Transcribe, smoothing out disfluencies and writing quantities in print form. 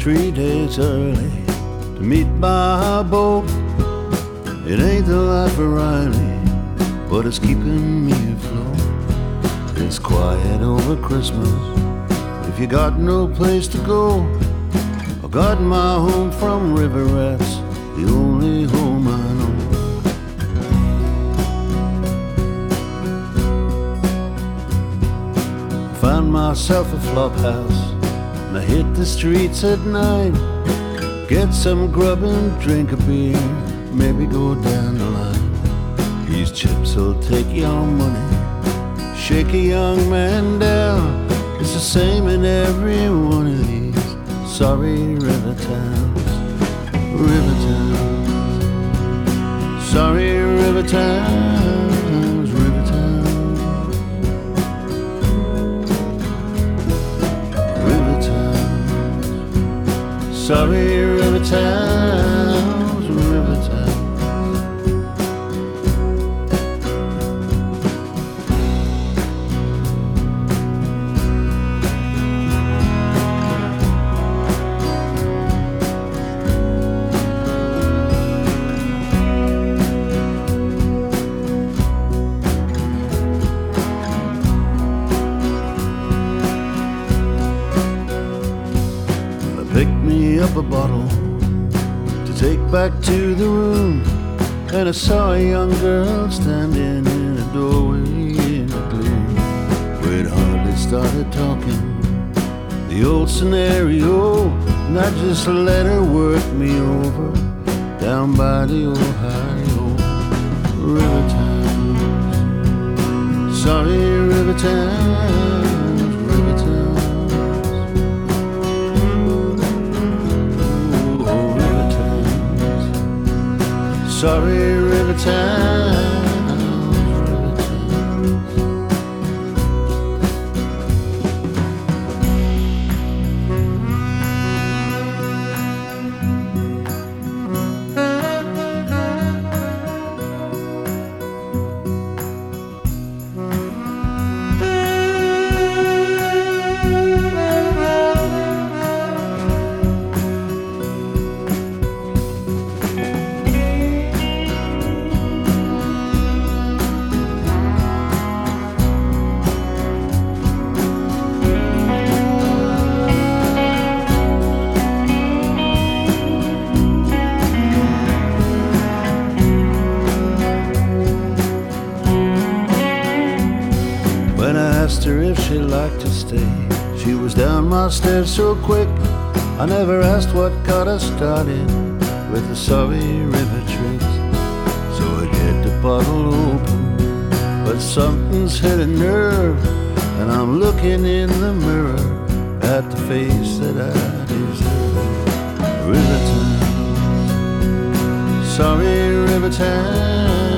3 days early to meet my boat. It ain't the life of Riley, but it's keeping me afloat. It's quiet over Christmas if you got no place to go. I got my home from River Rats, the only home I know. Found myself a flop house and I hit the streets at night. Get some grub and drink a beer, maybe go down the line. These chips will take your money, shake a young man down. It's the same in every one of these sorry river towns. River towns, sorry river towns, river towns, river towns, sorry river towns, river towns. Picked me up a bottle to take back to the room, and I saw a young girl standing in a doorway in the gloom. We'd hardly started talking, the old scenario, and I just let her work me over down by the Ohio. River towns, sorry river towns, river towns. Sorry river towns, river towns. When I asked her if she'd like to stay, she was down my stairs so quick. I never asked what got us started with the sorry river tricks. So I get the bottle open, but something's hit a nerve, and I'm looking in the mirror at the face that I deserve. River towns, sorry river towns.